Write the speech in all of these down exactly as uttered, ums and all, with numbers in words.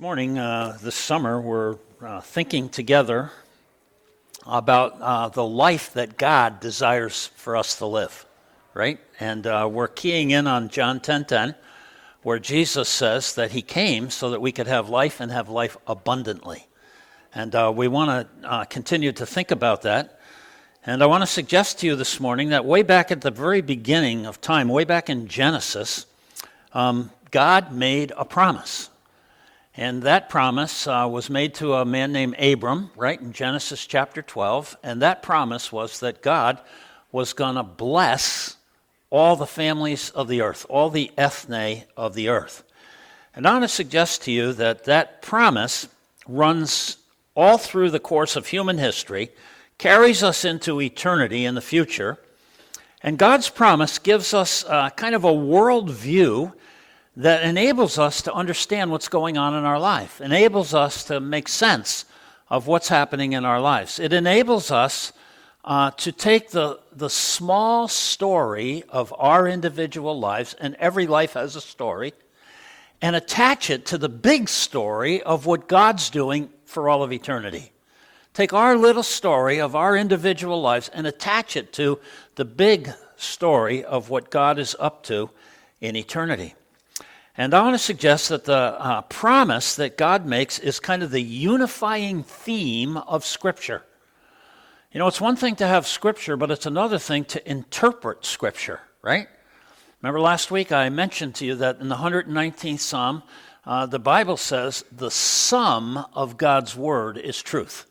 morning, uh, this summer, we're uh, thinking together about uh, the life that God desires for us to live, right? And uh, we're keying in on John ten ten, where Jesus says that he came so that we could have life and have life abundantly. And uh, we want to uh, continue to think about that. And I want to suggest to you this morning that way back at the very beginning of time, way back in Genesis, um, God made a promise. And that promise uh, was made to a man named Abram, right, in Genesis chapter twelve. And that promise was that God was going to bless all the families of the earth, all the ethne of the earth. And I want to suggest to you that that promise runs all through the course of human history, carries us into eternity in the future. And God's promise gives us uh, kind of a worldview that enables us to understand what's going on in our life, enables us to make sense of what's happening in our lives. It enables us uh, to take the, the small story of our individual lives, and every life has a story, and attach it to the big story of what God's doing for all of eternity. Take our little story of our individual lives and attach it to the big story of what God is up to in eternity. And I want to suggest that the uh, promise that God makes is kind of the unifying theme of Scripture. You know, it's one thing to have Scripture, but it's another thing to interpret Scripture, right? Remember last week I mentioned to you that in the one hundred nineteenth Psalm, uh, the Bible says the sum of God's Word is truth.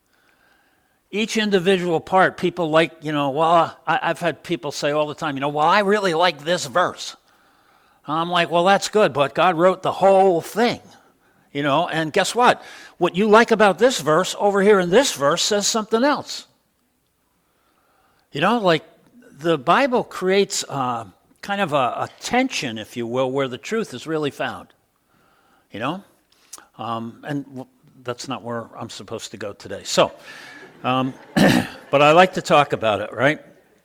Each individual part, people like, you know, well, I, I've had people say all the time, you know, well, I really like this verse. I'm like, well, that's good, but God wrote the whole thing, you know, and guess what? What you like about this verse over here in this verse says something else. You know, like the Bible creates uh, kind of a, a tension, if you will, where the truth is really found, you know, um, and w- that's not where I'm supposed to go today. So, um, but I like to talk about it, right?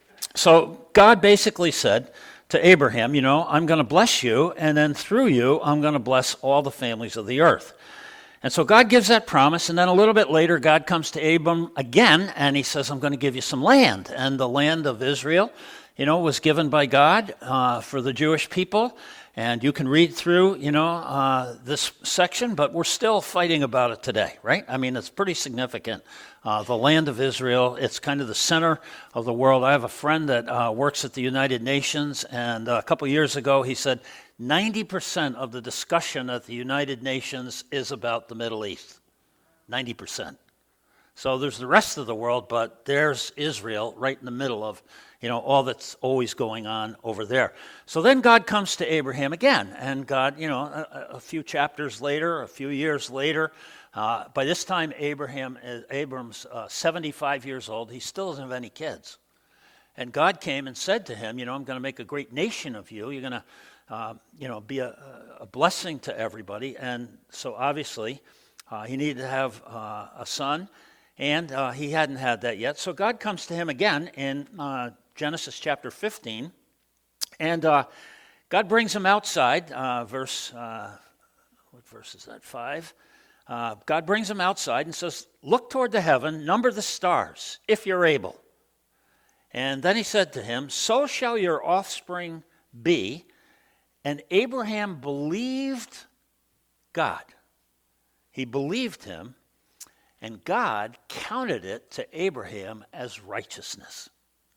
So God basically said to Abraham, you know, I'm going to bless you, and then through you, I'm going to bless all the families of the earth. And so God gives that promise, and then a little bit later, God comes to Abram again, and he says, I'm going to give you some land. And the land of Israel, you know, was given by God uh, for the Jewish people. And you can read through, you know, uh, this section, but we're still fighting about it today, right? I mean, it's pretty significant. Uh, the land of Israel, it's kind of the center of the world. I have a friend that uh, works at the United Nations, and a couple years ago he said ninety percent of the discussion at the United Nations is about the Middle East. ninety percent. So there's the rest of the world, but there's Israel right in the middle of, you know, all that's always going on over there. So then God comes to Abraham again, and God, you know, a, a few chapters later, a few years later, uh, by this time Abraham, Abram's uh, seventy-five years old. He still doesn't have any kids. And God came and said to him, you know, I'm going to make a great nation of you. You're going to, uh, you know, be a, a blessing to everybody. And so obviously uh, he needed to have uh, a son. And uh, he hadn't had that yet. So God comes to him again in uh, Genesis chapter fifteen. And uh, God brings him outside. Uh, verse, uh, what verse is that? Five. Uh, God brings him outside and says, look toward the heaven, number the stars, if you're able. And then he said to him, so shall your offspring be. And Abraham believed God. He believed him. And God counted it to Abraham as righteousness.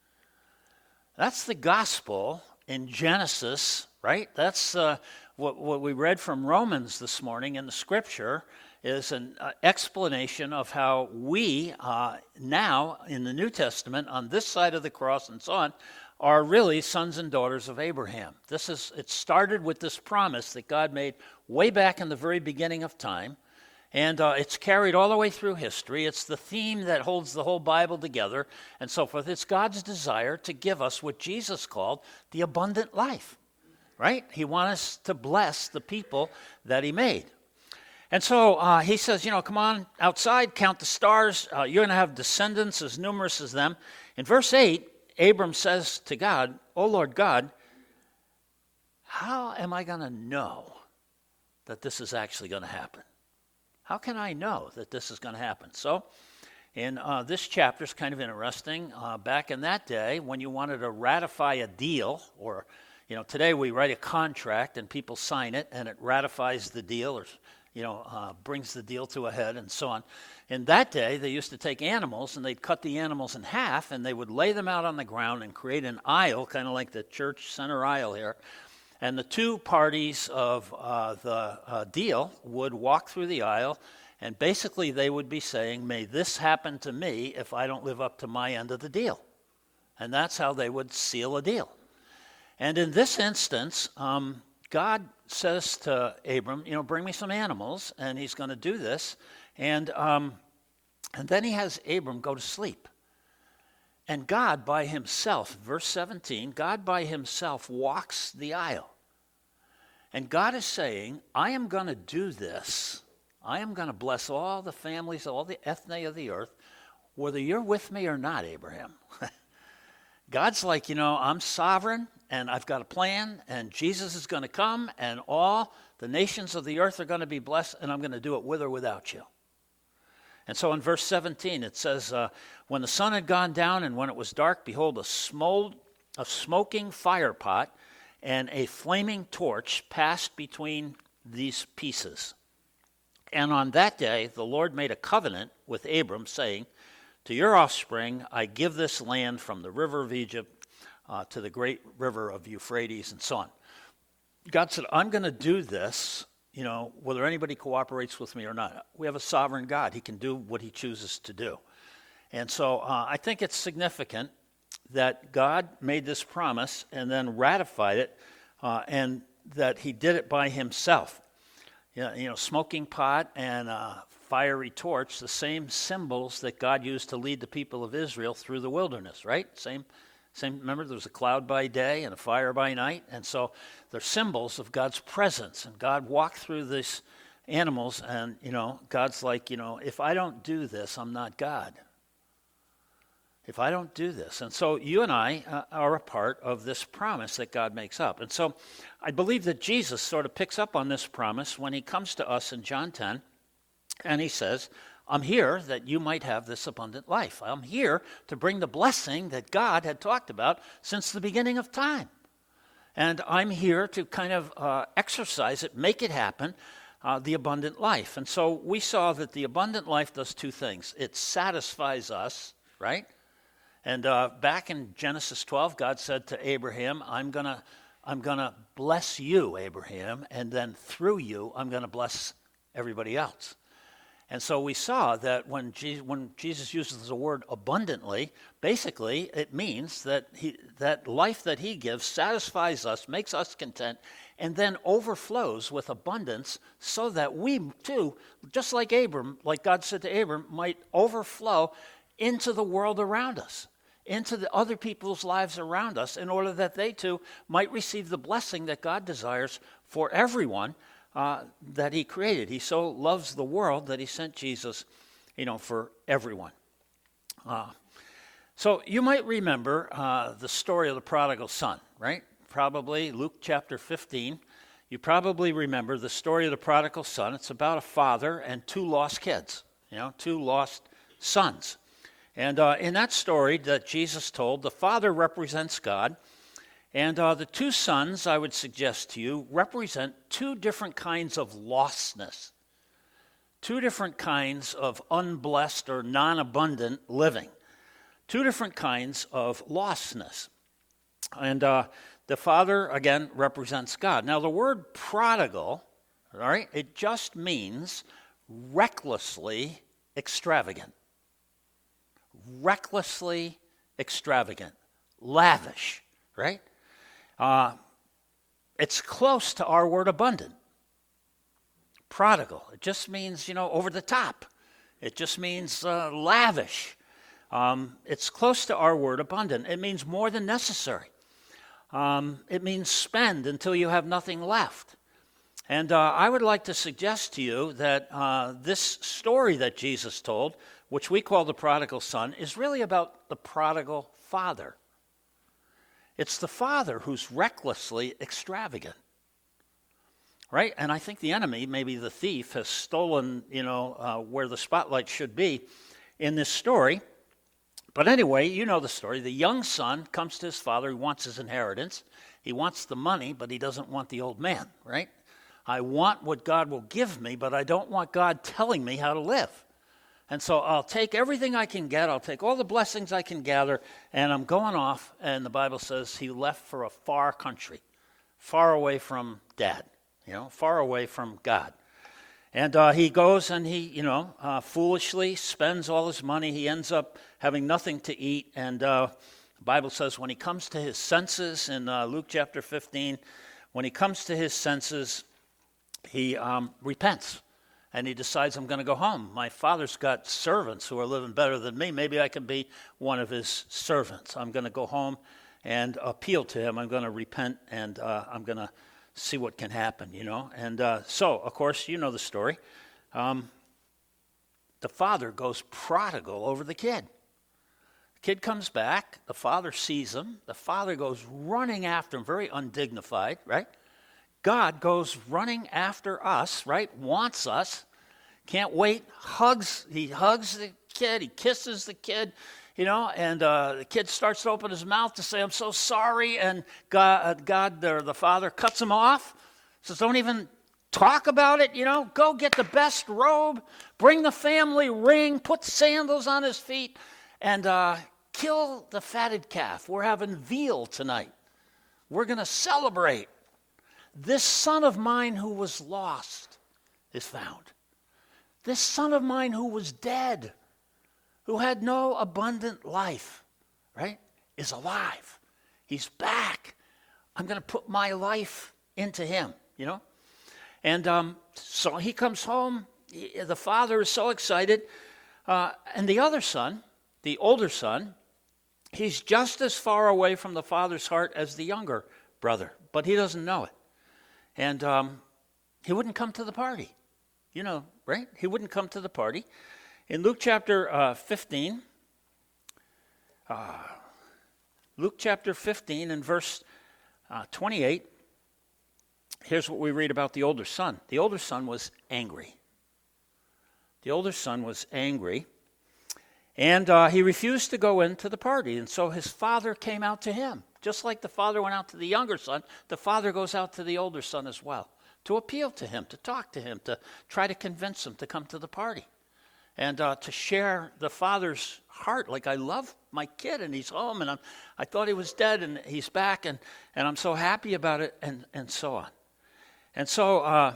That's the gospel in Genesis, right? That's uh, what, what we read from Romans this morning in the scripture is an uh, explanation of how we uh, now in the New Testament on this side of the cross and so on are really sons and daughters of Abraham. This is it started with this promise that God made way back in the very beginning of time. And uh, it's carried all the way through history. It's the theme that holds the whole Bible together and so forth. It's God's desire to give us what Jesus called the abundant life, right? He wants us to bless the people that he made. And so uh, he says, you know, come on outside, count the stars. Uh, you're going to have descendants as numerous as them. In verse eight, Abram says to God, oh, Lord God, how am I going to know that this is actually going to happen? How can I know that this is going to happen? So, in uh, this chapter is kind of interesting. Uh, back in that day, when you wanted to ratify a deal, or, you know, today we write a contract and people sign it and it ratifies the deal, or, you know, uh, brings the deal to a head and so on. In that day, they used to take animals and they'd cut the animals in half and they would lay them out on the ground and create an aisle, kind of like the church center aisle here. And the two parties of uh, the uh, deal would walk through the aisle, and basically they would be saying, may this happen to me if I don't live up to my end of the deal. And that's how they would seal a deal. And in this instance, um, God says to Abram, you know, bring me some animals, and he's going to do this. And, um, and then he has Abram go to sleep. And God by himself, verse seventeen, God by himself walks the aisle. And God is saying, I am going to do this. I am going to bless all the families, all the ethne of the earth, whether you're with me or not, Abraham. God's like, you know, I'm sovereign, and I've got a plan, and Jesus is going to come, and all the nations of the earth are going to be blessed, and I'm going to do it with or without you. And so in verse seventeen, it says, uh, when the sun had gone down and when it was dark, behold, a, smold, a smoking fire pot and a flaming torch passed between these pieces. And on that day, the Lord made a covenant with Abram, saying, to your offspring, I give this land from the river of Egypt uh, to the great river of Euphrates, and so on. God said, I'm going to do this, you know, whether anybody cooperates with me or not. We have a sovereign God. He can do what he chooses to do. And so uh, I think it's significant that God made this promise and then ratified it, uh, and that he did it by himself. You know, you know, smoking pot and a fiery torch, the same symbols that God used to lead the people of Israel through the wilderness, right? Same, same. Remember, there was a cloud by day and a fire by night, and so they're symbols of God's presence. And God walked through these animals, and you know, God's like, you know, if I don't do this, I'm not God. If I don't do this. And so you and I uh, are a part of this promise that God makes up. And so I believe that Jesus sort of picks up on this promise when he comes to us in John ten, and he says, I'm here that you might have this abundant life. I'm here to bring the blessing that God had talked about since the beginning of time. And I'm here to kind of uh, exercise it, make it happen, uh, the abundant life. And so we saw that the abundant life does two things. It satisfies us, right? And uh, back in Genesis twelve, God said to Abraham, I'm going to I'm gonna bless you, Abraham, and then through you, I'm going to bless everybody else. And so we saw that when Jesus, when Jesus uses the word abundantly, basically it means that he, that life that he gives satisfies us, makes us content, and then overflows with abundance so that we too, just like Abram, like God said to Abram, might overflow into the world around us, into the other people's lives around us, in order that they too might receive the blessing that God desires for everyone uh, that he created. He so loves the world that he sent Jesus, you know, for everyone. Uh, so you might remember uh, the story of the prodigal son, right? Probably Luke chapter fifteen. You probably remember the story of the prodigal son. It's about a father and two lost kids, you know, two lost sons. And uh, in that story that Jesus told, the father represents God, and uh, the two sons, I would suggest to you, represent two different kinds of lostness, two different kinds of unblessed or non-abundant living, two different kinds of lostness. And uh, the father, again, represents God. Now, the word prodigal, all right, it just means recklessly extravagant. Recklessly extravagant, lavish, right? Uh, it's close to our word abundant. Prodigal, it just means, you know, over the top. It just means uh, lavish. Um, it's close to our word abundant. It means more than necessary. Um, it means spend until you have nothing left. And uh, I would like to suggest to you that uh, this story that Jesus told, which we call the prodigal son, is really about the prodigal father. It's the father who's recklessly extravagant. right? And I think the enemy, maybe the thief, has stolen, you know, uh, where the spotlight should be in this story. But anyway, you know the story. The young son comes to his father. He wants his inheritance. He wants the money, but he doesn't want the old man, right? I want what God will give me, but I don't want God telling me how to live. And so I'll take everything I can get. I'll take all the blessings I can gather, and I'm going off. And the Bible says he left for a far country, far away from dad, you know, far away from God. And uh, he goes and he, you know, uh, foolishly spends all his money. He ends up having nothing to eat. And uh, the Bible says when he comes to his senses in uh, Luke chapter fifteen, when he comes to his senses, he um, repents. And he decides, I'm going to go home. My father's got servants who are living better than me. Maybe I can be one of his servants. I'm going to go home and appeal to him. I'm going to repent, and uh, I'm going to see what can happen, you know. And uh, so, of course, you know the story. Um, the father goes prodigal over the kid. The kid comes back. The father sees him. The father goes running after him, very undignified, right? God goes running after us, right? Wants us. Can't wait. Hugs. He hugs the kid. He kisses the kid, you know, and uh, the kid starts to open his mouth to say, I'm so sorry. And God, God or the father cuts him off. Says, don't even talk about it, you know. Go get the best robe. Bring the family ring. Put sandals on his feet. And uh, kill the fatted calf. We're having veal tonight. We're going to celebrate. This son of mine who was lost is found. This son of mine who was dead, who had no abundant life, right, is alive. He's back. I'm going to put my life into him, you know. And um, so he comes home. He, the father is so excited. Uh, and the other son, the older son, he's just as far away from the father's heart as the younger brother, but he doesn't know it. And um, he wouldn't come to the party, you know, right? He wouldn't come to the party. In Luke chapter uh, fifteen, uh, Luke chapter fifteen and verse uh, twenty-eight, here's what we read about the older son. The older son was angry. The older son was angry, and uh, he refused to go into the party. And so his father came out to him. Just like the father went out to the younger son, the father goes out to the older son as well, to appeal to him, to talk to him, to try to convince him to come to the party, and uh, to share the father's heart. Like, I love my kid, and he's home, and I'm, I thought he was dead, and he's back, and, and I'm so happy about it, and, and so on. And so, uh,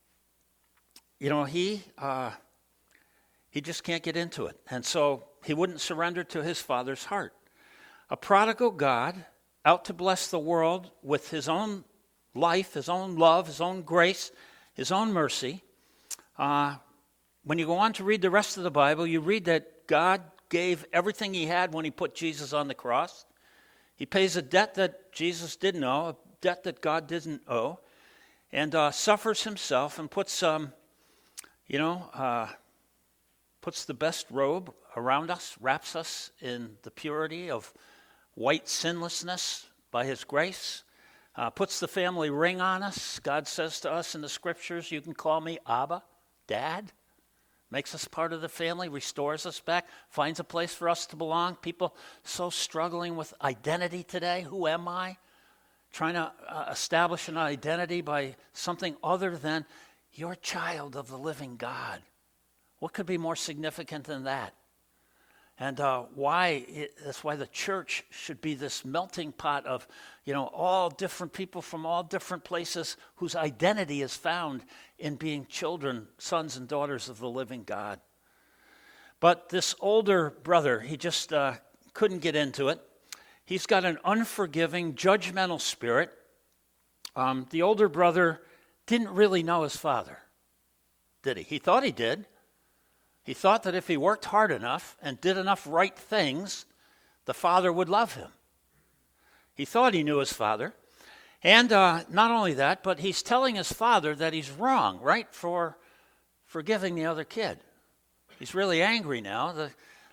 you know, he uh, he just can't get into it. And so he wouldn't surrender to his father's heart. A prodigal God, out to bless the world with his own life, his own love, his own grace, his own mercy. Uh, when you go on to read the rest of the Bible, you read that God gave everything he had when he put Jesus on the cross. He pays a debt that Jesus didn't owe, a debt that God didn't owe, and uh, suffers himself and puts, um, you know, uh, puts the best robe around us, wraps us in the purity of white sinlessness by his grace, uh, puts the family ring on us. God says to us in the scriptures, you can call me Abba, Dad. Makes us part of the family, restores us back, finds a place for us to belong. People so struggling with identity today. Who am I? Trying to uh, establish an identity by something other than you're a child of the living God. What could be more significant than that? And uh, why, it, that's why the church should be this melting pot of, you know, all different people from all different places whose identity is found in being children, sons and daughters of the living God. But this older brother, he just uh, couldn't get into it. He's got an unforgiving, judgmental spirit. Um, the older brother didn't really know his father, did he? He thought he did. He thought that if he worked hard enough and did enough right things, the father would love him. He thought he knew his father. And uh, not only that, but he's telling his father that he's wrong, right, for forgiving the other kid. He's really angry now. The,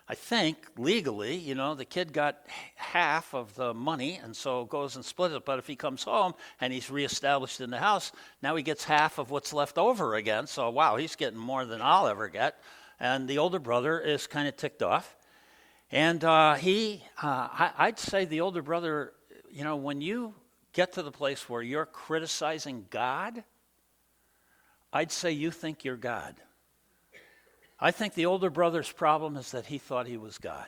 I think legally, you know, the kid got half of the money and so goes and splits it. But if he comes home and he's reestablished in the house, now he gets half of what's left over again. So, wow, he's getting more than I'll ever get. And the older brother is kind of ticked off. And uh, he, uh, I, I'd say the older brother, you know, when you get to the place where you're criticizing God, I'd say you think you're God. I think the older brother's problem is that he thought he was God.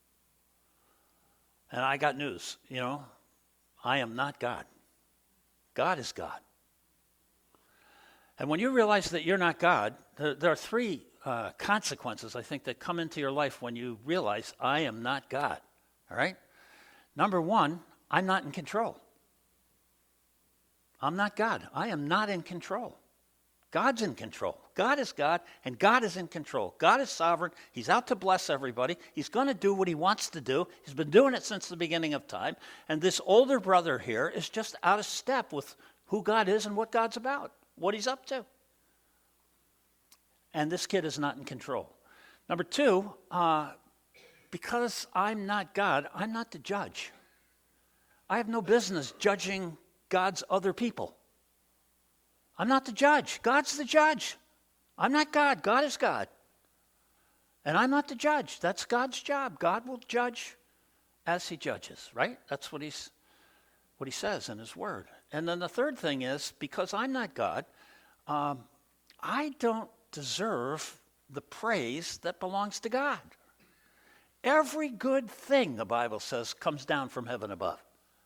And I got news, you know, I am not God. God is God. And when you realize that you're not God, there, there are three uh, consequences, I think, that come into your life when you realize I am not God, all right? Number one, I'm not in control. I'm not God. I am not in control. God's in control. God is God, and God is in control. God is sovereign. He's out to bless everybody. He's going to do what he wants to do. He's been doing it since the beginning of time. And this older brother here is just out of step with who God is and what God's about, what he's up to. And this kid is not in control. Number two, uh, because I'm not God, I'm not the judge. I have no business judging God's other people. I'm not the judge. God's the judge. I'm not God. God is God. And I'm not the judge. That's God's job. God will judge as he judges, right? That's what he's what he says in his word. And then the third thing is, because I'm not God, um, I don't deserve the praise that belongs to God. Every good thing, the Bible says, comes down from heaven above.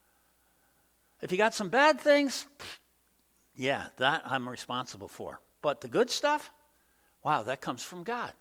If you got some bad things, yeah, that I'm responsible for. But the good stuff, wow, that comes from God.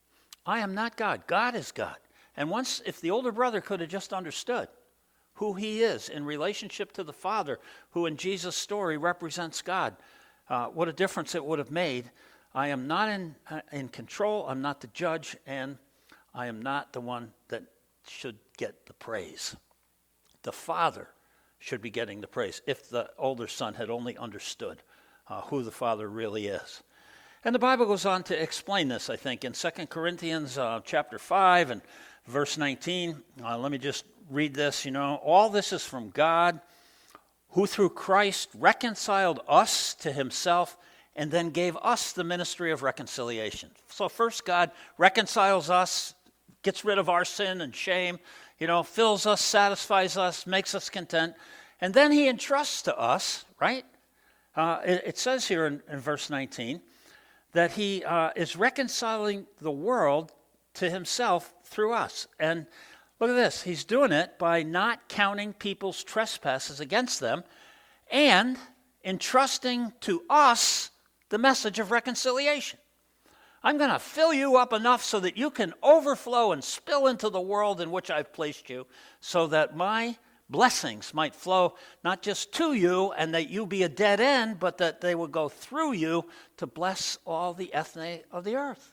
I am not God. God is God. And once, if the older brother could have just understood who he is in relationship to the Father, who in Jesus' story represents God, uh, what a difference it would have made. I am not in, uh, in control. I'm not the judge, and I am not the one that should get the praise. The Father should be getting the praise if the older son had only understood uh, who the Father really is. And the Bible goes on to explain this, I think, in Second Corinthians uh, chapter five and verse nineteen. Uh, let me just read this, you know. All this is from God, who through Christ reconciled us to himself and then gave us the ministry of reconciliation. So first God reconciles us, gets rid of our sin and shame, you know, fills us, satisfies us, makes us content. And then he entrusts to us, right? Uh, it, it says here in, in verse nineteen that he uh, is reconciling the world to himself through us. And look at this. He's doing it by not counting people's trespasses against them and entrusting to us the message of reconciliation. I'm going to fill you up enough so that you can overflow and spill into the world in which I've placed you, so that my blessings might flow not just to you and that you be a dead end, but that they will go through you to bless all the ethne of the earth.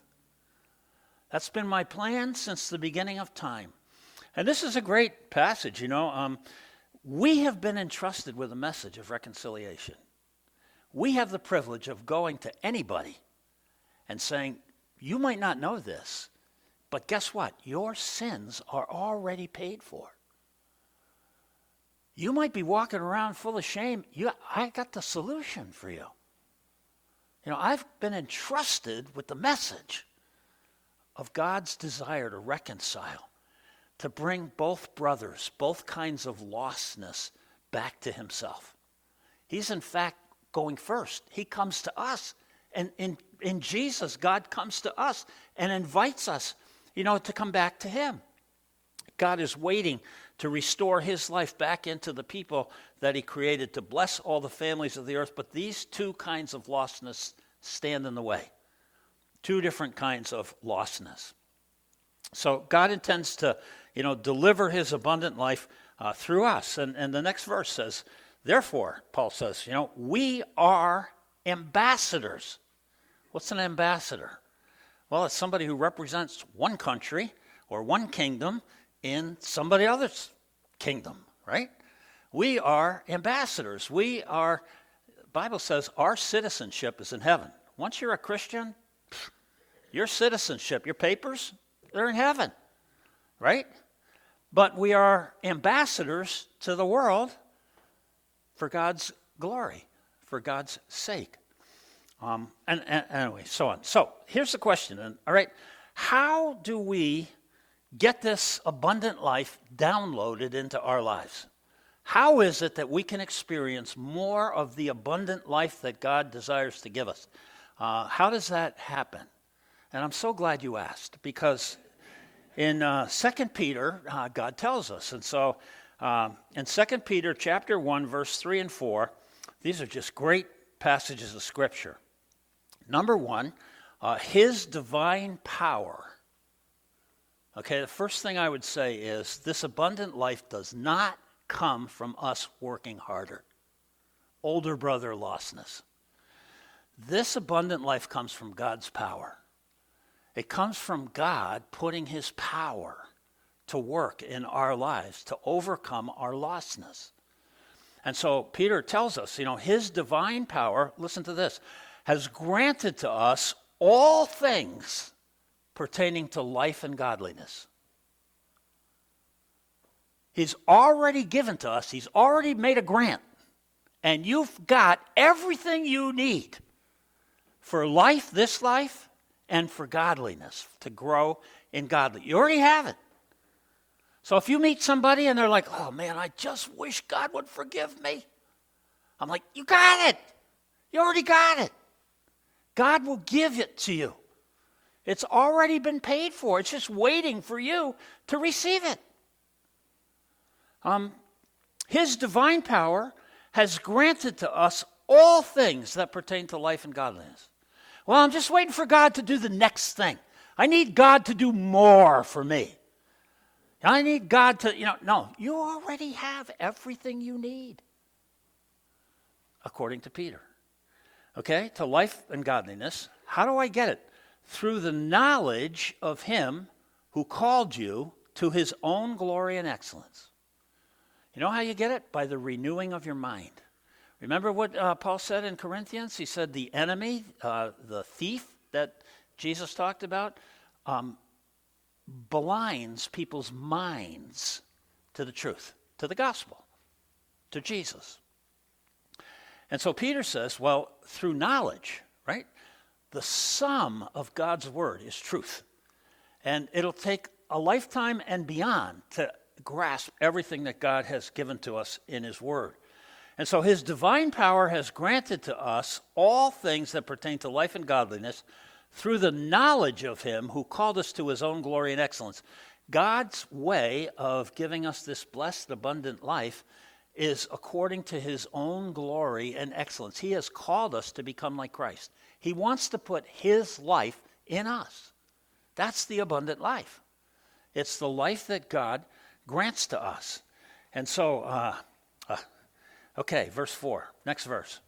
That's been my plan since the beginning of time. And this is a great passage, you know. Um, we have been entrusted with a message of reconciliation. We have the privilege of going to anybody and saying, you might not know this, but guess what? Your sins are already paid for. You might be walking around full of shame. You, I got the solution for you. You know, I've been entrusted with the message of God's desire to reconcile, to bring both brothers, both kinds of lostness back to himself. He's in fact going first. He comes to us. And in, in Jesus, God comes to us and invites us, you know, to come back to him. God is waiting to restore his life back into the people that he created, to bless all the families of the earth. But these two kinds of lostness stand in the way. Two different kinds of lostness. So God intends to, you know, deliver his abundant life uh, through us. And, and the next verse says, therefore, Paul says, you know, we are ambassadors. What's an ambassador? Well, it's somebody who represents one country or one kingdom in somebody else's kingdom, right? We are ambassadors. We are, the Bible says our citizenship is in heaven. Once you're a Christian, your citizenship, your papers, they're in heaven. right? But we are ambassadors to the world for God's glory, for God's sake. Um, and, and anyway, so on. So here's the question, and, all right, how do we get this abundant life downloaded into our lives? How is it that we can experience more of the abundant life that God desires to give us? Uh, how does that happen? And I'm so glad you asked, because in uh, Second Peter, uh, God tells us. And so um, in Second Peter chapter one, verse three and four, these are just great passages of Scripture. Number one, uh, his divine power. Okay, the first thing I would say is this abundant life does not come from us working harder. Older brother lostness. This abundant life comes from God's power. It comes from God putting his power to work in our lives to overcome our lostness. And so Peter tells us, you know, his divine power, listen to this, has granted to us all things pertaining to life and godliness. He's already given to us, he's already made a grant, and you've got everything you need for life, this life, and for godliness, to grow in godly. You already have it. So if you meet somebody and they're like, oh man, I just wish God would forgive me. I'm like, you got it. You already got it. God will give it to you. It's already been paid for. It's just waiting for you to receive it. Um, his divine power has granted to us all things that pertain to life and godliness. Well, I'm just waiting for God to do the next thing. I need God to do more for me. I need God to, you know, no, you already have everything you need, according to Peter. Okay, to life and godliness. How do I get it? Through the knowledge of him who called you to his own glory and excellence. You know how you get it? By the renewing of your mind. Remember what uh, Paul said in Corinthians? He said the enemy, uh, the thief that Jesus talked about, um, blinds people's minds to the truth, to the gospel, to Jesus. And so Peter says, well, through knowledge, right? The sum of God's word is truth. And it'll take a lifetime and beyond to grasp everything that God has given to us in his word. And so his divine power has granted to us all things that pertain to life and godliness through the knowledge of him who called us to his own glory and excellence. God's way of giving us this blessed, abundant life is according to his own glory and excellence. He has called us to become like Christ. He wants to put his life in us. That's the abundant life. It's the life that God grants to us. And so, uh, uh, okay, verse four, next verse.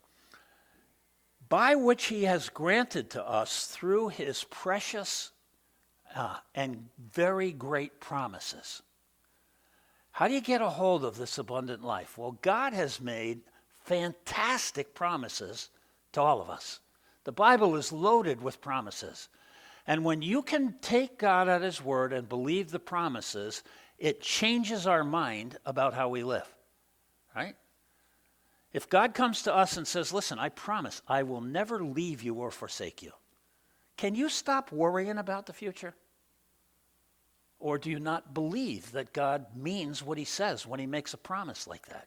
By which he has granted to us through his precious uh, and very great promises. How do you get a hold of this abundant life? Well, God has made fantastic promises to all of us. The Bible is loaded with promises. And when you can take God at his word and believe the promises, it changes our mind about how we live, right? If God comes to us and says, listen, I promise I will never leave you or forsake you, can you stop worrying about the future? Or do you not believe that God means what he says when he makes a promise like that?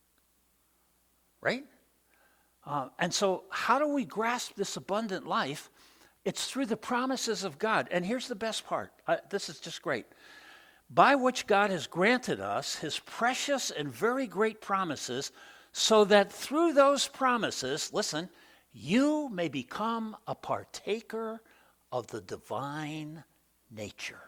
Right? Uh, and so how do we grasp this abundant life? It's through the promises of God. And here's the best part. Uh, this is just great. By which God has granted us his precious and very great promises, so that through those promises, listen, you may become a partaker of the divine nature.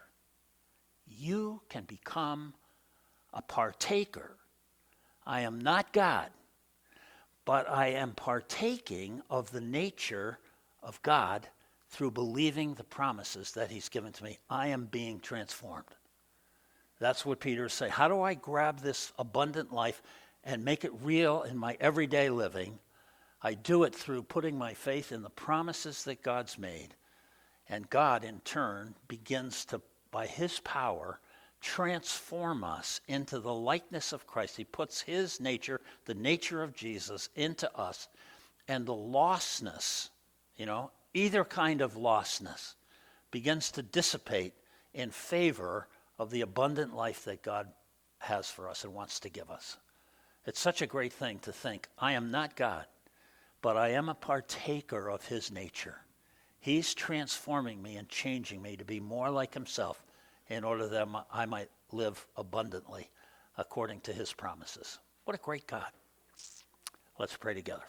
You can become a partaker. I am not God, but I am partaking of the nature of God through believing the promises that he's given to me. I am being transformed. That's what Peter is saying. How do I grab this abundant life and make it real in my everyday living? I do it through putting my faith in the promises that God's made. And God, in turn, begins to, by his power, transform us into the likeness of Christ. He puts his nature, the nature of Jesus, into us. And the lostness, you know, either kind of lostness, begins to dissipate in favor of the abundant life that God has for us and wants to give us. It's such a great thing to think, I am not God, but I am a partaker of his nature. He's transforming me and changing me to be more like himself in order that I might live abundantly according to his promises. What a great God. Let's pray together.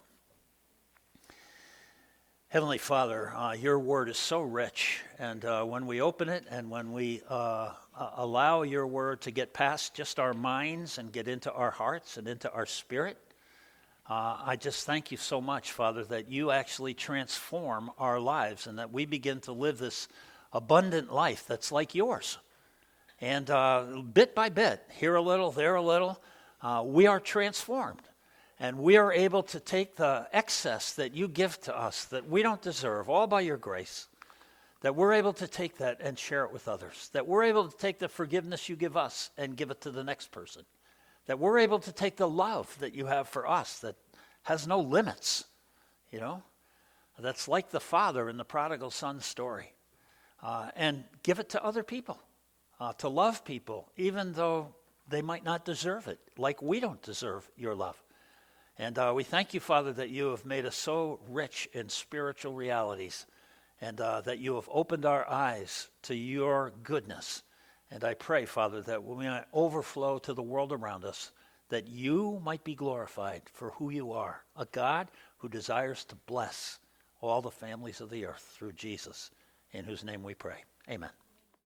Heavenly Father, uh, your word is so rich, and uh, when we open it and when we uh, allow your word to get past just our minds and get into our hearts and into our spirit, uh, I just thank you so much, Father, that you actually transform our lives and that we begin to live this abundant life that's like yours. And uh, bit by bit, here a little, there a little, uh, we are transformed. And we are able to take the excess that you give to us that we don't deserve, all by your grace, that we're able to take that and share it with others, that we're able to take the forgiveness you give us and give it to the next person, that we're able to take the love that you have for us that has no limits, you know, that's like the father in the prodigal son story, uh, and give it to other people, uh, to love people, even though they might not deserve it, like we don't deserve your love. And uh, we thank you, Father, that you have made us so rich in spiritual realities and uh, that you have opened our eyes to your goodness. And I pray, Father, that when we might overflow to the world around us, that you might be glorified for who you are, a God who desires to bless all the families of the earth through Jesus, in whose name we pray. Amen.